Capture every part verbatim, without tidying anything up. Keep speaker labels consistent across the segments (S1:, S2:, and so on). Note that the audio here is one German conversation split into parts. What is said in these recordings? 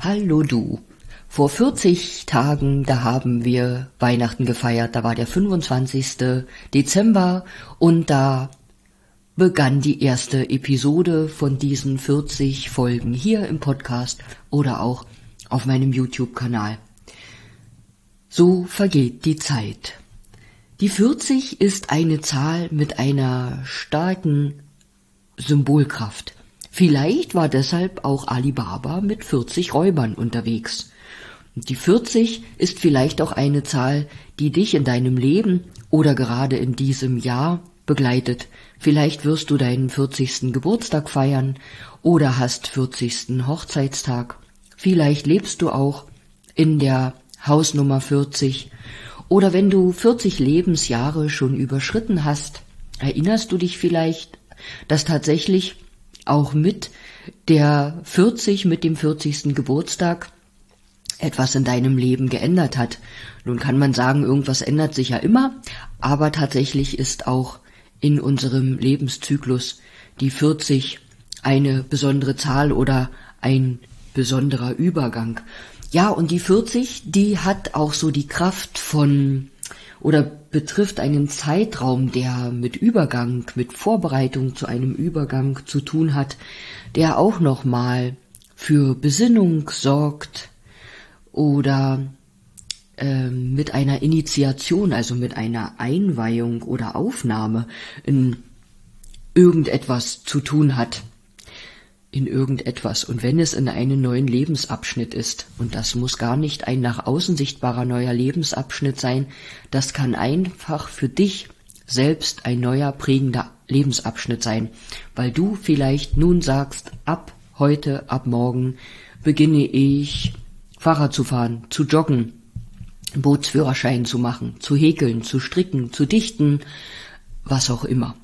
S1: Hallo du. Vor vierzig Tagen, da haben wir Weihnachten gefeiert. Da war der fünfundzwanzigste Dezember und da begann die erste Episode von diesen vierzig Folgen hier im Podcast oder auch auf meinem YouTube-Kanal. So vergeht die Zeit. Die vierzig ist eine Zahl mit einer starken Symbolkraft. Vielleicht war deshalb auch Ali Baba mit vierzig Räubern unterwegs. Und die vierzig ist vielleicht auch eine Zahl, die dich in deinem Leben oder gerade in diesem Jahr begleitet. Vielleicht wirst du deinen vierzigsten Geburtstag feiern oder hast vierzigsten Hochzeitstag. Vielleicht lebst du auch in der Hausnummer vierzig. Oder wenn du vierzig Lebensjahre schon überschritten hast, erinnerst du dich vielleicht, dass tatsächlich auch mit der vierzig, mit dem vierzigsten Geburtstag etwas in deinem Leben geändert hat. Nun kann man sagen, irgendwas ändert sich ja immer, aber tatsächlich ist auch in unserem Lebenszyklus die vierzig eine besondere Zahl oder ein besonderer Übergang. Ja, und die vierzig, die hat auch so die Kraft von oder betrifft einen Zeitraum, der mit Übergang, mit Vorbereitung zu einem Übergang zu tun hat, der auch nochmal für Besinnung sorgt oder äh, mit einer Initiation, also mit einer Einweihung oder Aufnahme in irgendetwas zu tun hat. In irgendetwas. Und wenn es in einen neuen Lebensabschnitt ist, und das muss gar nicht ein nach außen sichtbarer neuer Lebensabschnitt sein, das kann einfach für dich selbst ein neuer prägender Lebensabschnitt sein, weil du vielleicht nun sagst, ab heute, ab morgen beginne ich Fahrrad zu fahren, zu joggen, Bootsführerschein zu machen, zu häkeln, zu stricken, zu dichten, was auch immer.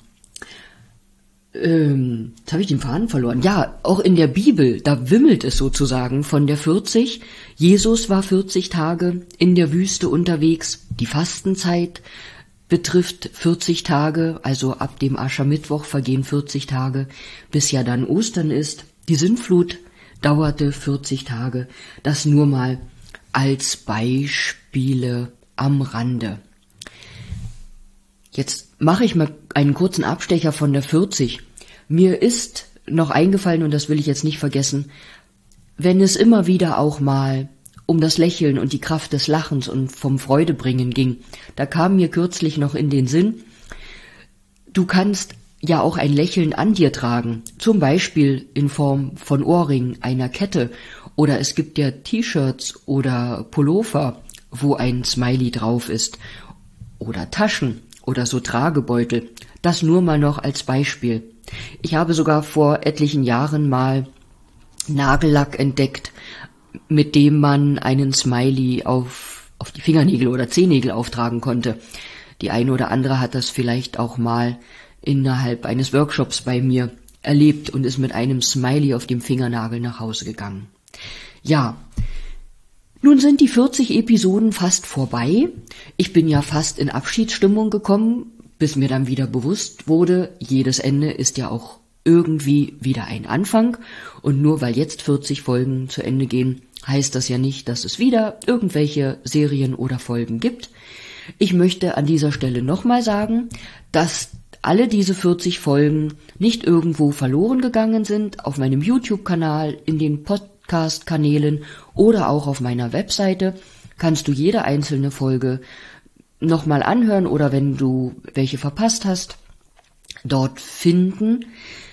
S1: Ähm, jetzt habe ich den Faden verloren. Ja, auch in der Bibel, da wimmelt es sozusagen von der vierzig. Jesus war vierzig Tage in der Wüste unterwegs. Die Fastenzeit betrifft vierzig Tage, also ab dem Aschermittwoch vergehen vierzig Tage, bis ja dann Ostern ist. Die Sintflut dauerte vierzig Tage. Das nur mal als Beispiele am Rande. Jetzt mache ich mal einen kurzen Abstecher von der vierzig. Mir ist noch eingefallen, und das will ich jetzt nicht vergessen, wenn es immer wieder auch mal um das Lächeln und die Kraft des Lachens und vom Freudebringen ging, da kam mir kürzlich noch in den Sinn, du kannst ja auch ein Lächeln an dir tragen, zum Beispiel in Form von Ohrringen, einer Kette, oder es gibt ja T-Shirts oder Pullover, wo ein Smiley drauf ist, oder Taschen oder so Tragebeutel. Das nur mal noch als Beispiel. Ich habe sogar vor etlichen Jahren mal Nagellack entdeckt, mit dem man einen Smiley auf, auf die Fingernägel oder Zehennägel auftragen konnte. Die eine oder andere hat das vielleicht auch mal innerhalb eines Workshops bei mir erlebt und ist mit einem Smiley auf dem Fingernagel nach Hause gegangen. Ja, nun sind die vierzig Episoden fast vorbei. Ich bin ja fast in Abschiedsstimmung gekommen, bis mir dann wieder bewusst wurde, jedes Ende ist ja auch irgendwie wieder ein Anfang. Und nur weil jetzt vierzig Folgen zu Ende gehen, heißt das ja nicht, dass es wieder irgendwelche Serien oder Folgen gibt. Ich möchte an dieser Stelle nochmal sagen, dass alle diese vierzig Folgen nicht irgendwo verloren gegangen sind, auf meinem YouTube-Kanal, in den Podcast-Kanälen oder auch auf meiner Webseite kannst du jede einzelne Folge nochmal anhören oder wenn du welche verpasst hast, dort finden.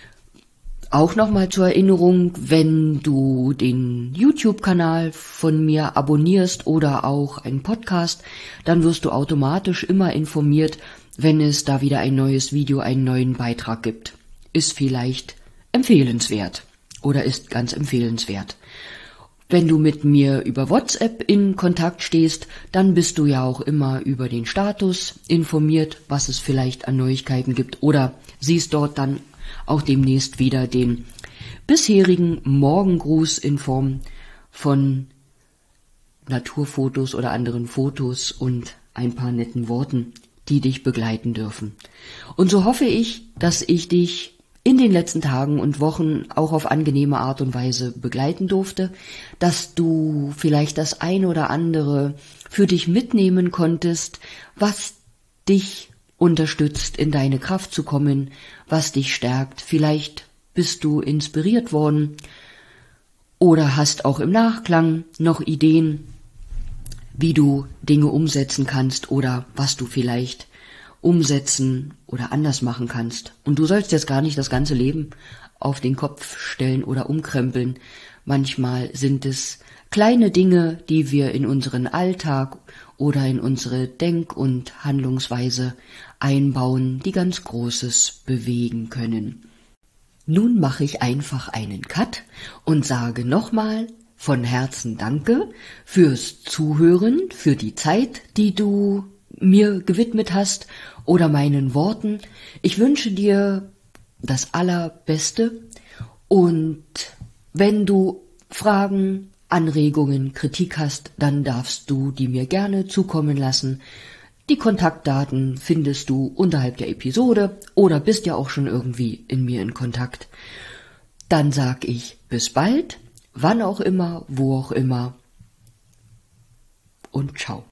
S1: Auch nochmal zur Erinnerung, wenn du den YouTube-Kanal von mir abonnierst oder auch einen Podcast, dann wirst du automatisch immer informiert, wenn es da wieder ein neues Video, einen neuen Beitrag gibt. Ist vielleicht empfehlenswert oder ist ganz empfehlenswert. Wenn du mit mir über WhatsApp in Kontakt stehst, dann bist du ja auch immer über den Status informiert, was es vielleicht an Neuigkeiten gibt oder siehst dort dann auch demnächst wieder den bisherigen Morgengruß in Form von Naturfotos oder anderen Fotos und ein paar netten Worten, die dich begleiten dürfen. Und so hoffe ich, dass ich dich in den letzten Tagen und Wochen auch auf angenehme Art und Weise begleiten durfte, dass du vielleicht das ein oder andere für dich mitnehmen konntest, was dich unterstützt, in deine Kraft zu kommen, was dich stärkt. Vielleicht bist du inspiriert worden oder hast auch im Nachklang noch Ideen, wie du Dinge umsetzen kannst oder was du vielleicht umsetzen oder anders machen kannst. Und du sollst jetzt gar nicht das ganze Leben auf den Kopf stellen oder umkrempeln. Manchmal sind es kleine Dinge, die wir in unseren Alltag oder in unsere Denk- und Handlungsweise einbauen, die ganz Großes bewegen können. Nun mache ich einfach einen Cut und sage nochmal von Herzen Danke fürs Zuhören, für die Zeit, die du mir gewidmet hast oder meinen Worten. Ich wünsche dir das Allerbeste und wenn du Fragen, Anregungen, Kritik hast, dann darfst du die mir gerne zukommen lassen. Die Kontaktdaten findest du unterhalb der Episode oder bist ja auch schon irgendwie in mir in Kontakt. Dann sag ich bis bald, wann auch immer, wo auch immer und ciao.